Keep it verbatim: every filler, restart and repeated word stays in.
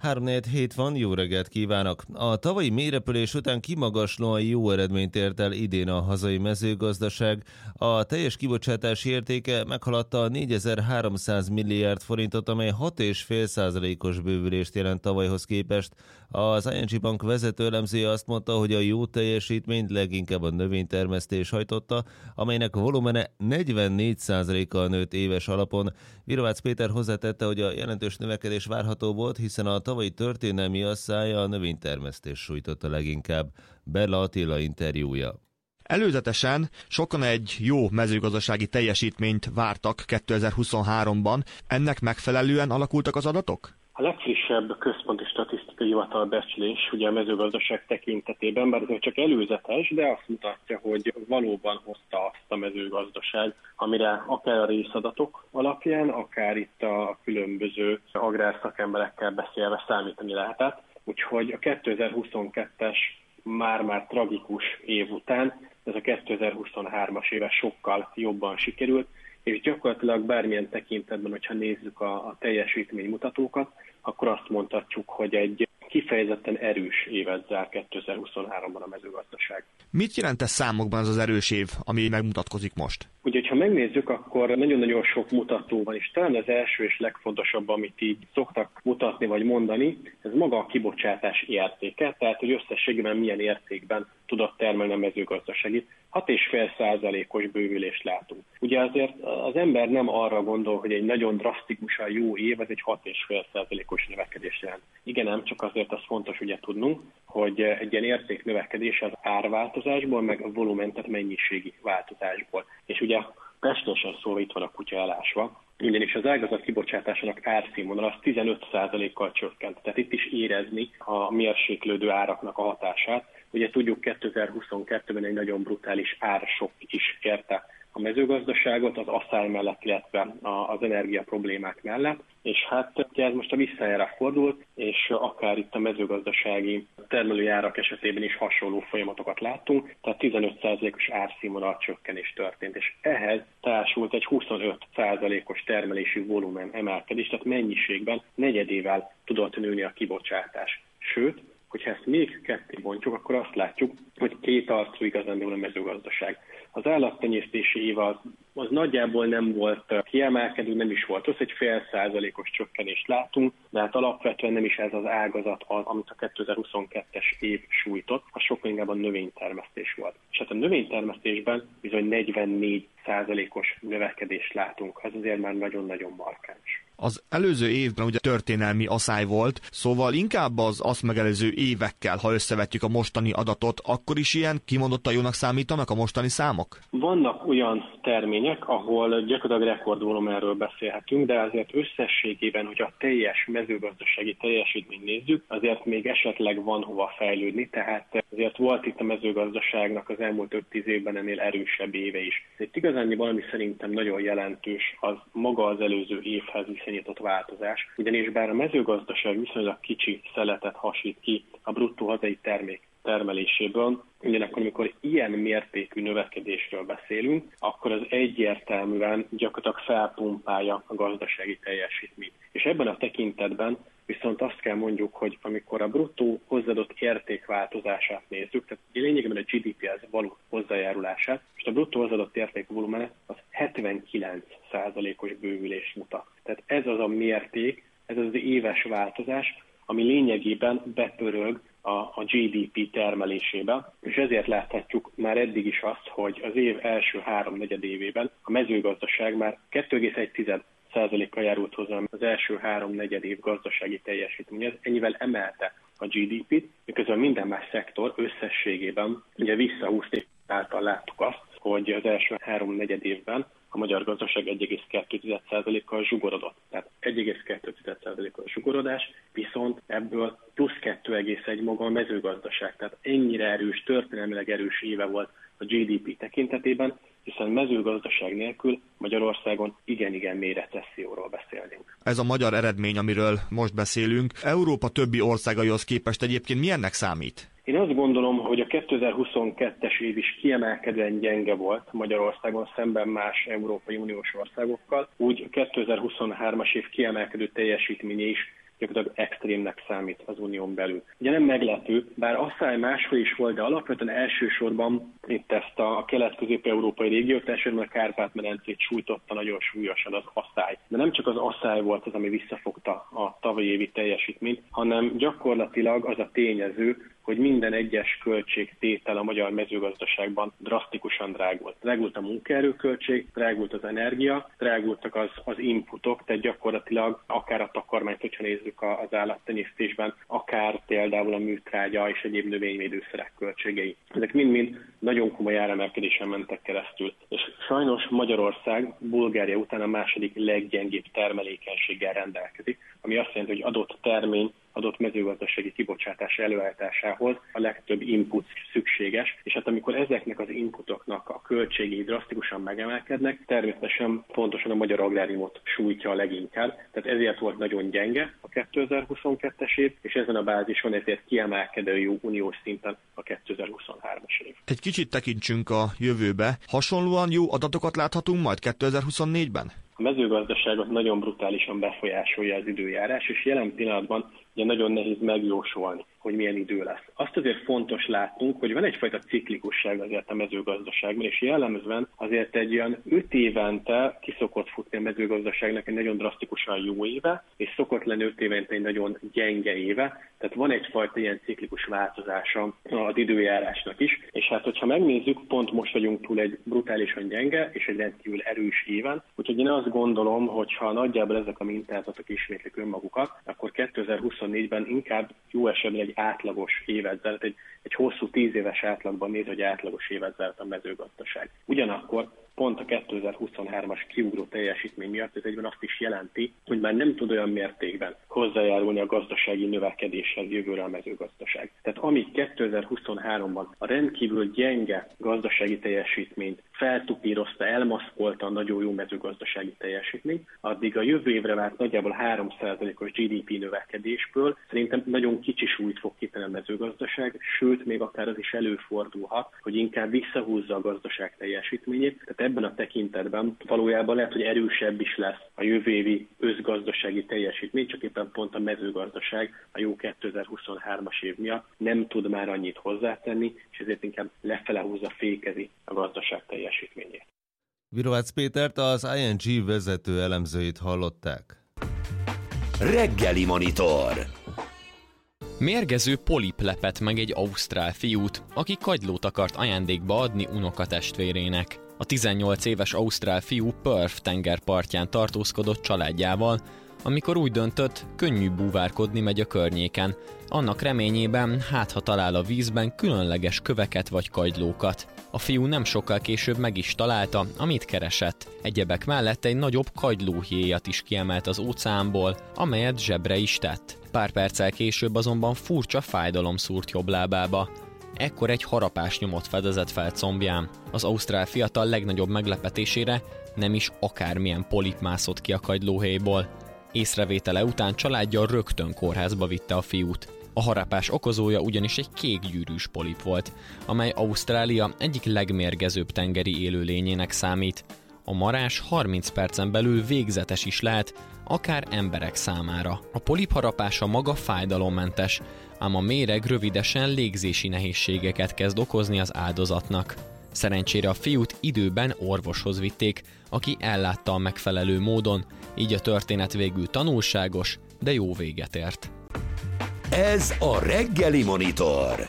háromnegyed hét van, jó reggelt kívánok! A tavalyi mélyrepülés után kimagaslóan jó eredményt ért el idén a hazai mezőgazdaság. A teljes kibocsátási értéke meghaladta a négyezer-háromszáz milliárd forintot, amely hat egész öt százalékos bővülést jelent tavalyhoz képest. Az i en gé Bank vezető elemzője azt mondta, hogy a jó teljesítményt leginkább a növénytermesztés hajtotta, amelynek volumene negyvennégy százalékkal nőtt éves alapon. Virovácz Péter hozzátette, hogy a jelentős növekedés várható volt, hiszen a tavalyi történelmi asszály a növénytermesztés sújtotta leginkább. Berla Attila interjúja. Előzetesen sokan egy jó mezőgazdasági teljesítményt vártak kétezer-huszonháromban. Ennek megfelelően alakultak az adatok? A legfrissebb központi statisztikai hivatal becslés ugye a mezőgazdaság tekintetében, bár ez csak előzetes, de azt mutatja, hogy valóban hozta azt a mezőgazdaság, amire akár a részadatok alapján, akár itt a különböző agrárszakemberekkel beszélve számítani lehetett. Úgyhogy a kétezer-huszonkettes már-már tragikus év után ez a kétezer-huszonhármas éve sokkal jobban sikerült, és gyakorlatilag bármilyen tekintetben, hogyha nézzük a, a teljesítménymutatókat, akkor azt mondhatjuk, hogy egy kifejezetten erős évet zár kétezer-huszonháromban a mezőgazdaság. Mit jelent ez számokban az az erős év, ami megmutatkozik most? Ugye, ha megnézzük, akkor nagyon-nagyon sok mutató van, és talán az első és legfontosabb, amit így szoktak mutatni vagy mondani, ez maga a kibocsátás értéke, tehát hogy összességében milyen értékben tudott termelni a mezőgazdasági. hat egész öt százalékos bővülést látunk. Ugye azért az ember nem arra gondol, hogy egy nagyon drasztikusan jó év, ez egy hat egész öt százalékos növekedés jelent. Igen, nem csak azért az fontos ugye tudnunk, hogy egy ilyen értéknövekedés az árváltozásból, meg a volumen, tehát mennyiségi változásból. És ugye pestésen szólva itt van a kutya elásva, ugyanis az ágazat kibocsátásának árszínvonal az tizenöt százalékkal csökkent. Tehát itt is érezni a mérséklődő áraknak a hatását. Ugye tudjuk, kétezer-huszonkettőben egy nagyon brutális ársok is érte a mezőgazdaságot, az asszály mellett, illetve az energia problémák mellett, és hát ugye ez most a visszájára fordult, és akár itt a mezőgazdasági termelői árak esetében is hasonló folyamatokat láttunk, tehát tizenöt százalékos árszínvonal csökkenés történt, és ehhez társult egy huszonöt százalékos termelési volumen emelkedés, tehát mennyiségben negyedével tudott nőni a kibocsátás. Sőt, hogyha ezt még ketté bontjuk, akkor azt látjuk, hogy két arcú igazándiból a mezőgazdaság. Az állattenyésztési év az, az nagyjából nem volt kiemelkedő, nem is volt. Az egy fél százalékos csökkenést látunk, de hát alapvetően nem is ez az ágazat, az, amit a kétezer-huszonkettes év sújtott, az sokkal inkább a növénytermesztés volt. És hát a növénytermesztésben bizony negyvennégy százalékos növekedést látunk. Ez azért már nagyon-nagyon markáns. Az előző évben ugye történelmi asszály volt, szóval inkább az azt megelőző évekkel, ha összevetjük a mostani adatot, akkor is ilyen kimondottan jónak számítanak a mostani számok? Vannak olyan termények, ahol gyakorlatilag rekordvolumenről beszélhetünk, de azért összességében, hogy a teljes mezőgazdasági teljesítményt nézzük, azért még esetleg van hova fejlődni, tehát azért volt itt a mezőgazdaságnak az elmúlt öt-tíz évben ennél erősebb éve is. Itt igazán valami szerintem nagyon jelentős az maga az előző évhez viszonyított változás, ugyanis bár a mezőgazdaság viszonylag kicsi szeletet hasít ki a bruttó hazai termék termeléséből, ugyanakkor amikor ilyen mértékű növekedésről beszélünk, akkor az egyértelműen gyakorlatilag felpumpálja a gazdasági teljesítményt. És ebben a tekintetben viszont azt kell mondjuk, hogy amikor a bruttó hozzáadott érték változását nézzük, tehát lényegében a gé dé péhez való hozzájárulását, és a bruttó hozzáadott érték volumene az hetvenkilenc százalékos bővülést mutat. Tehát ez az a mérték, ez az, az éves változás, ami lényegében bepörög a, a gé dé pé termelésébe, és ezért láthatjuk már eddig is azt, hogy az év első három negyedévében a mezőgazdaság már kettő egész egy százalékkal járult hozzá az első három negyedév gazdasági teljesítmény. Ez ennyivel emelte a gé dé pét, miközben minden más szektor összességében ugye visszahúzték, által láttuk azt, hogy az első három negyedévben a magyar gazdaság egy egész kettő százalékkal zsugorodott. Tehát egy egész kettő százalékos zsugorodás, viszont ebből plusz kettő egész egy maga a mezőgazdaság. Tehát ennyire erős, történelmileg erős éve volt a gé dé pé tekintetében, hiszen mezőgazdaság nélkül Magyarországon igen-igen mély recesszióról beszélnénk. Ez a magyar eredmény, amiről most beszélünk, Európa többi országaihoz képest egyébként milyennek számít? Én azt gondolom, hogy a kétezer-huszonkettes év is kiemelkedően gyenge volt Magyarországon szemben más Európai Uniós országokkal, úgy a kétezer-huszonhármas év kiemelkedő teljesítménye is gyakorlatilag extrémnek számít az unión belül. Ugye nem meglepő, bár asszály máshol is volt, de alapvetően elsősorban itt ezt a kelet-közép-európai régiót, elsősorban a Kárpát-medencét sújtotta nagyon súlyosan az asszály. De nem csak az asszály volt az, ami visszafogta a tavalyi évi teljesítményt, hanem gyakorlatilag az a tényező, hogy minden egyes költségtétel a magyar mezőgazdaságban drasztikusan drágult. Drágult a munkaerőköltség, drágult az energia, drágultak az, az inputok, tehát gyakorlatilag akár a takarmányt, hogyha nézzük az állattenyésztésben, akár például a műtrágya és egyéb növényvédőszerek költségei. Ezek mind-mind nagyon komoly áremelkedésen mentek keresztül. És sajnos Magyarország Bulgária után a második leggyengébb termelékenységgel rendelkezik, ami azt jelenti, hogy adott termény, adott mezőgazdasági kibocsátás előállításához a legtöbb input szükséges, és hát amikor ezeknek az inputoknak a költségei drasztikusan megemelkednek, természetesen pontosan a magyar agráriumot sújtja a leginkább, tehát ezért volt nagyon gyenge a kétezer-huszonkettes év, és ezen a bázison ezért kiemelkedő jó uniós szinten a kétezer-huszonhármas év. Egy kicsit tekintsünk a jövőbe. Hasonlóan jó adatokat láthatunk majd kétezer-huszonnégyben? A mezőgazdaságot nagyon brutálisan befolyásolja az időjárás, és jelen pillanatban ugye nagyon nehéz megjósolni, hogy milyen idő lesz. Azt azért fontos látnunk, hogy van egyfajta ciklikusság azért a mezőgazdaságban, és jellemzően azért egy olyan öt évente ki szokott futni a mezőgazdaságnak egy nagyon drasztikusan jó éve, és szokott lenni öt évente egy nagyon gyenge éve, tehát van egyfajta ilyen ciklikus változása az időjárásnak is, és hát hogyha megnézzük, pont most vagyunk túl egy brutálisan gyenge és egy rendkívül erős éven, úgyhogy én azt gondolom, hogy ha nagyjából ezek a mintázatok ismétlik önmagukat, akkor kétezer-huszonnégyben inkább jó esetben egy átlagos évet zárt, egy, egy hosszú tíz éves átlagban néz, hogy átlagos évet zárt a mezőgazdaság. Ugyanakkor pont a kétezer-huszonhármas kiugró teljesítmény miatt ez egyben azt is jelenti, hogy már nem tud olyan mértékben hozzájárulni a gazdasági növekedéshez jövőre a mezőgazdaság. Tehát amíg kétezer-huszonháromban a rendkívül gyenge gazdasági teljesítményt feltupírozta, elmaszkolta a nagyon jó mezőgazdasági teljesítményt, addig a jövő évre várt nagyjából három százalékos gé dé pé növekedésből szerintem nagyon kicsi súlyt fog kitenni a mezőgazdaság, sőt, még akár az is előfordulhat, hogy inkább visszahúzza a gazdaság teljesítményét. Tehát ebben a tekintetben valójában lehet, hogy erősebb is lesz a jövő évi összgazdasági teljesítmény, csak éppen pont a mezőgazdaság a jó kétezer-huszonhármas év miatt nem tud már annyit hozzátenni, és ezért inkább lefele húzza, fékezi a gazdaság teljesítményét. Virovácz Pétert, az i en gé vezető elemzőit hallották. Reggeli Monitor. Mérgező polip lepett meg egy ausztrál fiút, aki kagylót akart ajándékba adni unokatestvérének. A tizennyolc éves ausztrál fiú Perth tengerpartján tartózkodott családjával, amikor úgy döntött, könnyű búvárkodni megy a környéken, annak reményében, hát ha talál a vízben különleges köveket vagy kagylókat. A fiú nem sokkal később meg is találta, amit keresett. Egyebek mellett egy nagyobb kagylóhéjat is kiemelt az óceánból, amelyet zsebre is tett. Pár perccel később azonban furcsa fájdalom szúrt jobb lábába. Ekkor egy harapás nyomot fedezett fel combján. Az ausztrál fiatal legnagyobb meglepetésére nem is akármilyen polip mászott ki a kagylóhéjból. Észrevétele után családja rögtön kórházba vitte a fiút. A harapás okozója ugyanis egy kékgyűrűs polip volt, amely Ausztrália egyik legmérgezőbb tengeri élőlényének számít. A marás harminc percen belül végzetes is lehet, akár emberek számára. A polip harapása maga fájdalommentes, ám a méreg rövidesen légzési nehézségeket kezd okozni az áldozatnak. Szerencsére a fiút időben orvoshoz vitték, aki ellátta a megfelelő módon, így a történet végül tanulságos, de jó véget ért. Ez a Reggeli Monitor.